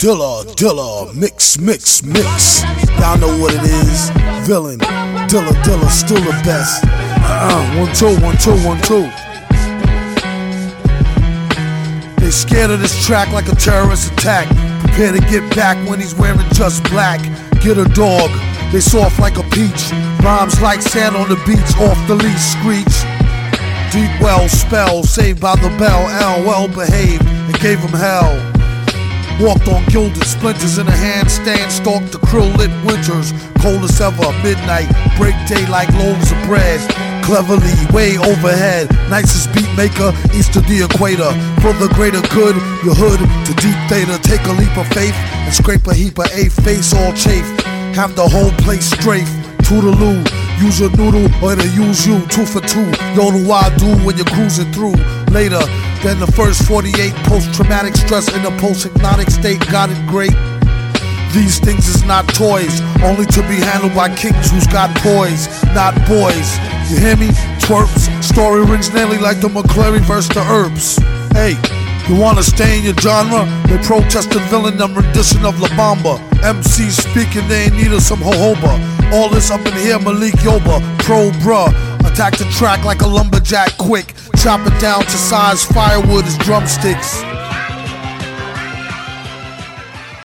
Dilla, mix. Y'all know what it is. Villain, Dilla, still the best. 1 2. They scared of this track like a terrorist attack. Prepare to get back when he's wearing just black. Get a dog, they soft like a peach. Rhymes like sand on the beach, off the leash, screech. Deep well spell, saved by the bell. L well behaved and gave him hell. Walked on gilded splinters in a handstand, stalked the krill lit winters. Cold as ever, midnight, break day like loaves of bread. Cleverly, way overhead, nicest beat maker, east of the equator. For the greater good, your hood to deep theta. Take a leap of faith and scrape a heap of A, face all chafe. Have the whole place strafe, toodaloo. Use your noodle or it'll use you, 2 for 2. Yodel I do when you're cruising through. Later than the first 48, post-traumatic stress in a post-hypnotic state, got it great. These things is not toys, only to be handled by kings who's got poise, not boys. You hear me? Twerps, story rings nearly like the McClary versus the Herbs. Hey, you wanna stay in your genre? They protested villain and rendition of La Bamba. MCs speaking, they ain't need of some jojoba. All this up in here, Malik Yoba, pro bruh. Attack the track like a lumberjack quick. Chop it down to size firewood as drumsticks.